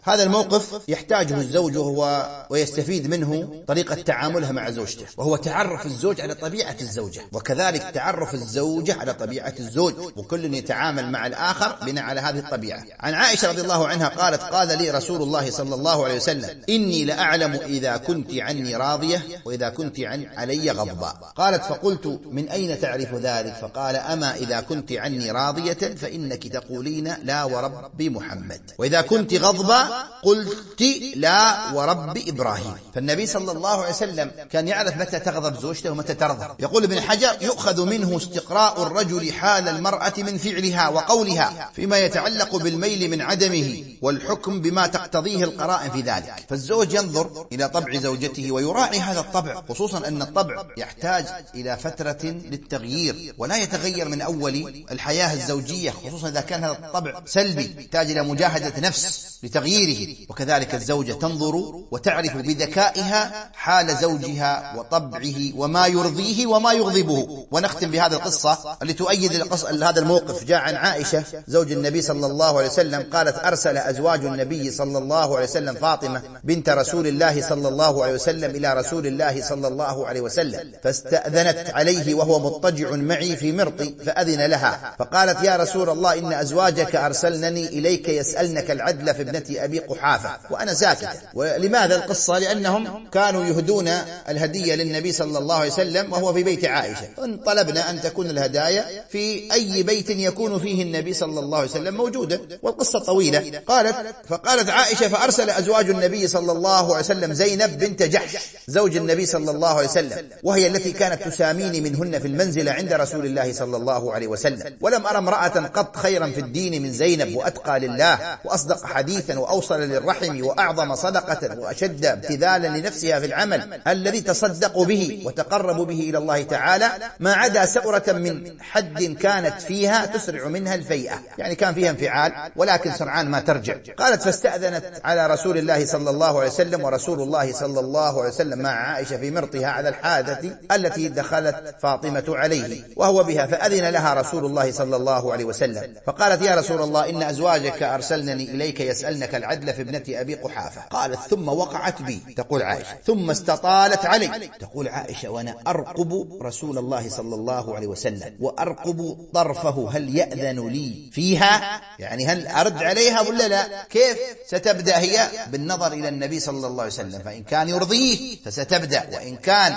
هذا الموقف يحتاجه الزوج ويستفيد منه طريقة تعاملها مع زوجته، وهو تعرف الزوج على طبيعة الزوجة، وكذلك تعرف الزوجة على طبيعة الزوج، وكل يتعامل مع الآخر بناء على هذه الطبيعة. عن عائشة رضي الله عنها قالت: قال لي رسول الله صلى الله عليه وسلم: إني لأعلم إذا كنت عني راضية وإذا كنت علي غضباء. قالت: فقلت: من أين تعرف ذلك؟ فقال: أما إذا كنت عني راضية فإنك تقولين لا ورب محمد، وإذا كنت غضبا قلت لا ورب إبراهيم. فالنبي صلى الله عليه وسلم كان يعرف متى تغضب زوجته ومتى ترضى. يقول ابن حجر: يؤخذ منه استقراء الرجل حال المرأة من فعلها وقولها فيما يتعلق بالميل من عدمه، والحكم بما تقتضيه القرائن في ذلك. فالزوج ينظر إلى طبع زوجته ويراعي هذا الطبع، خصوصا أن الطبع يحتاج إلى فترة للتغيير، ولا يتغير من أول الحياة الزوجية، خصوصا إذا كان هذا الطبع سلبي يحتاج إلى مجاهدة نفس لتغييره. وكذلك الزوجة تنظر وتعرف بذكائها حال زوجها وطبعه وما يرضيه وما يغضبه. ونختم بهذه القصة اللي تؤيد هذا الموقف. جاء عن عائشة زوج النبي صلى الله عليه وسلم قالت: أرسل أزواج النبي صلى الله عليه وسلم فاطمة بنت رسول الله صلى الله عليه وسلم إلى رسول الله صلى الله عليه وسلم، فاستأذنت عليه وهو مضطجع معي في مرطي، فأذن لها، فقالت: يا رسول الله، إن أزواجك أرسلنني إليك يسألنك العدل في ابنة أبي قحافة. وأنا ساكتة. ولماذا القصة؟ لأنهم كانوا يهدون الهدية للنبي صلى الله عليه وسلم وهو في بيت عائشة، طلبنا أن تكون الهدايا في أي بيت يكون فيه النبي صلى الله عليه وسلم موجودة. والقصة طويلة. فقالت عائشة: فأرسل أزواج النبي صلى الله عليه وسلم زينب بنت جحش زوج النبي صلى الله عليه وسلم، وهي التي كانت تساميني منهن في المنزلة عند رسول الله صلى الله عليه وسلم، ولم أرى امرأة قط خيرا في الدين من زينب، وأتقى لله وأصدق حديثا وأوصل للرحم وأعظم صدقة وأشد ابتذالا لنفسها في العمل الذي تصدق به وتقرب به إلى الله تعالى، ما عدا سؤرة من حد كانت فيها تسرع منها الفيئة، يعني كان فيها انفعال ولكن سرعان ما ترجع. قالت: فاستأذنت على رسول الله صلى الله عليه وسلم، ورسول الله صلى الله عليه وسلم مع عائشة في مرطها على الحادثة التي دخلت فاطمة عليه وهو بها، فأذن لها رسول الله صلى الله عليه وسلم، فقالت: يا رسول الله، إن أزواجك أرسلنني إليك يسألنك العدل في ابنة أبي قحافة. قالت: ثم وقعت بي، تقول عائشة، ثم استطالت علي، تقول عائشة، وأنا أرقب رسول الله صلى الله عليه وسلم وأرقب طرفه هل يأذن لي فيها، يعني هل أرد عليها ولا لا؟ كيف ستبدأ هي؟ بالنظر إلى النبي صلى الله عليه وسلم، فإن كان يرضيه فستبدأ، وإن كان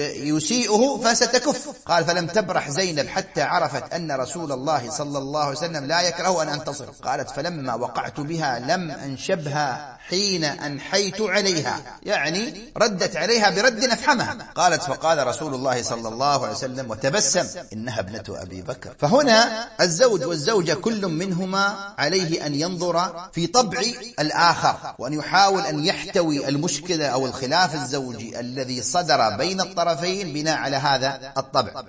يسيئه فستكف. قال: فلم تبرح زينب حتى عرفت أن رسول الله صلى الله عليه وسلم لا يكره أن أنتصر. قالت: فلما وقعت بها لم أنشبها حين أنحيت عليها، يعني ردت عليها برد أفحمها. قالت: فقال رسول الله صلى الله عليه وسلم وتبسم: إنها ابنة أبي بكر. فهنا الزوج والزوجة كل منهما عليه أن ينظر في طبع الآخر، وأن يحاول أن يحتوي المشكلة أو الخلاف الزوجي الذي صدر بين الطرفين بناء على هذا الطبع.